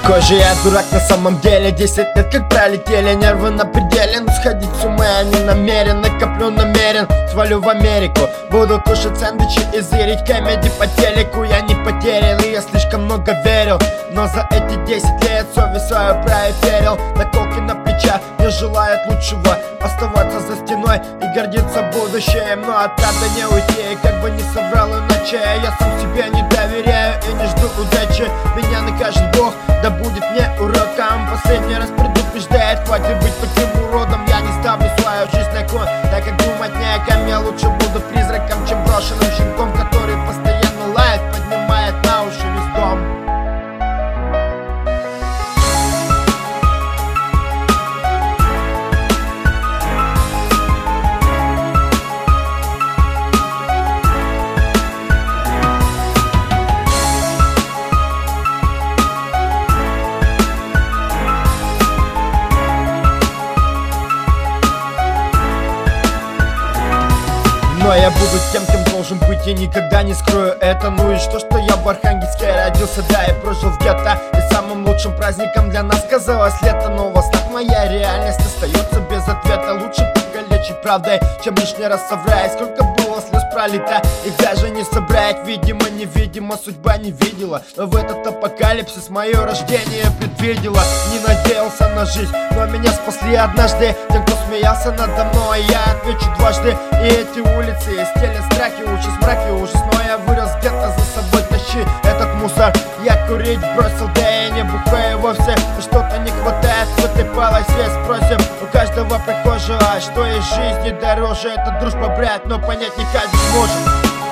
Какой же я дурак на самом деле, 10 лет как пролетели, нервы на пределе, но сходить с ума я не намерен, накоплю намерен, свалю в Америку, буду кушать сэндвичи и зырить комедий по телеку. Я не потерян, и я слишком много верил, но за эти 10 лет совесть свою проверил. Наколки на плечах не желают лучшего, оставаться за стеной и гордиться будущим, но от правды не уйти, и как бы не соврал иначе, я сам себе не доверяю и не жду удачи. Меня накажет Бог, да будет мне уроком. Последний раз предупреждает, хватит быть таким уродом. Я не ставлю свою жизнь на кон, так как думать не о ком. Я лучше буду призраком, чем брошенным щенком, который постоянно лает, поднимает на уши весь дом. Но я буду тем, кем должен быть, и никогда не скрою это. Ну и что я в Архангельске родился, да, и прожил в гетто. И самым лучшим праздником для нас казалось лето. Но во снах моя реальность остается без ответа. Лучше покалечить правдой, чем лишний раз соврать. Сколько было слез пролито, их даже не собрать. Видимо, невидимо, судьба не видела, но в этот апокалипсис мое рождение предвидела. Не надеялся на жизнь, но меня спасли однажды те, кто смеялся надо мной. Я отвечу дважды, и эти улицы стелят страхи, ужас, мраки, ужас. Но я вырос где-то, за собой тащи этот мусор. Я курить бросил, да и не бухаю вовсе. Что-то не хватает в этой полосе. Спросим у каждого прихожего, что из жизни дороже. Это дружба, брат, но понять не каждый сможет.